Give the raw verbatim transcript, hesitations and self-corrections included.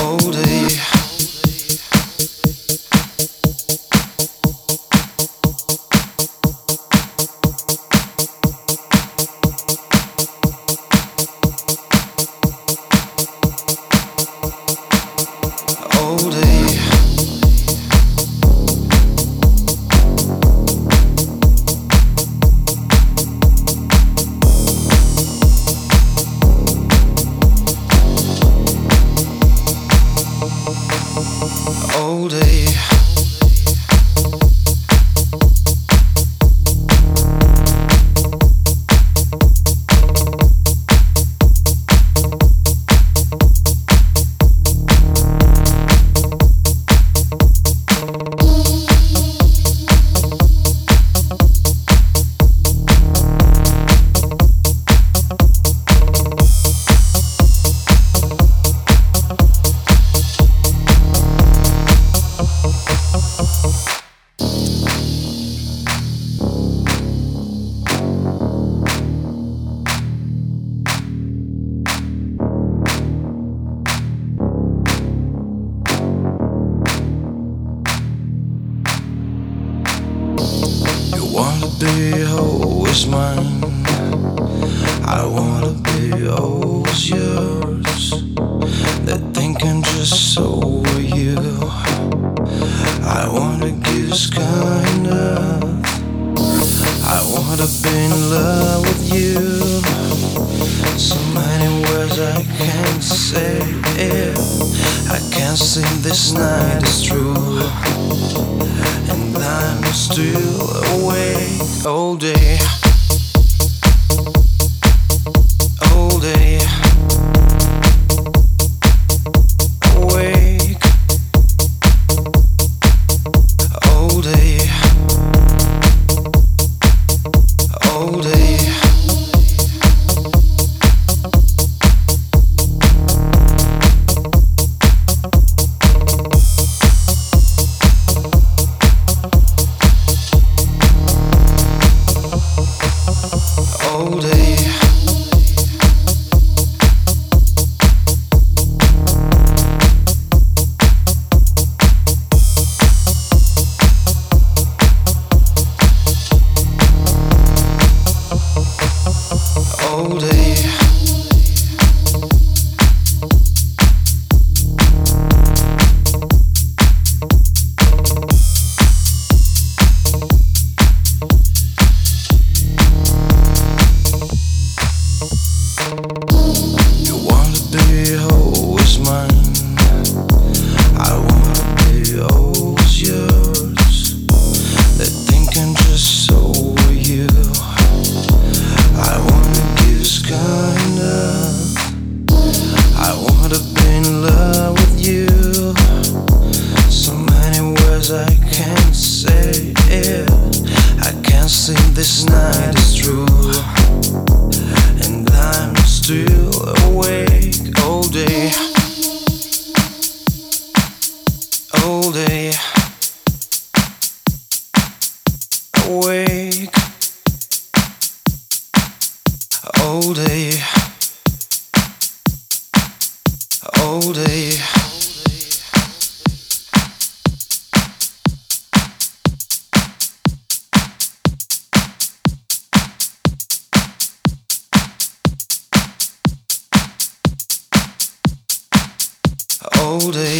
all day. All day. All day. Wanna be always mine. I wanna be always yours. That thinking just over you. I wanna give kind of. I wanna be in love with you. So many words I can't say it. I can't sing this night is true. And I'm still awake all day. All day. Awake. All day. All day. All day. All day. You wanna be always mine. I wanna be always yours. That thinking just over you. I wanna give kind of. I wanna be in love with you. So many words I can't say it. I can't sing this night is true. And I'm still awake all day. All day. Awake. All day. All day. All day.